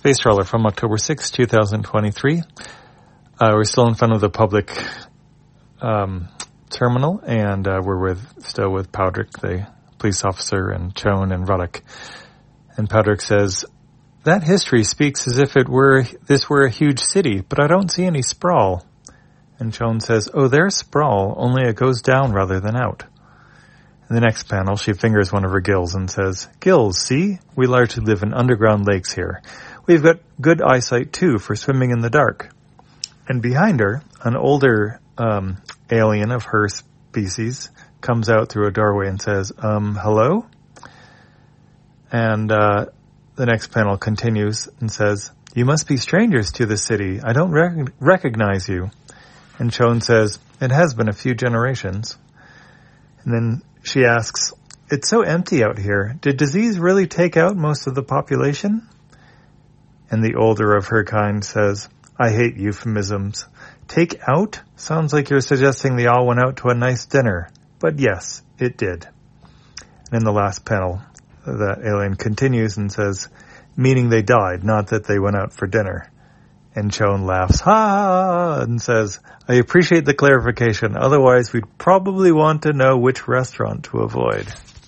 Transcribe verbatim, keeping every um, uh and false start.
Space Trawler from October sixth, twenty twenty-three. Uh, we're still in front of the public um, terminal, and uh, we're with still with Powdrick, the police officer, and Chone and Ruddock. And Powdrick says, "That history speaks as if it were this were a huge city, but I don't see any sprawl." And Chone says, "Oh, there's sprawl, only it goes down rather than out." In the next panel, she fingers one of her gills and says, "Gills, see? We largely live in underground lakes here. We've got good eyesight, too, for swimming in the dark." And behind her, an older um, alien of her species comes out through a doorway and says, um, hello? And uh, the next panel continues and says, "You must be strangers to the city. I don't rec- recognize you." And Chone says, "It has been a few generations." And then she asks, "It's so empty out here. Did disease really take out most of the population?" And the older of her kind says, "I hate euphemisms. Take out sounds like you're suggesting they all went out to a nice dinner. But yes, it did." And in the last panel, the alien continues and says, "Meaning they died, not that they went out for dinner." And Chone laughs, ha, and says, "I appreciate the clarification. Otherwise, we'd probably want to know which restaurant to avoid."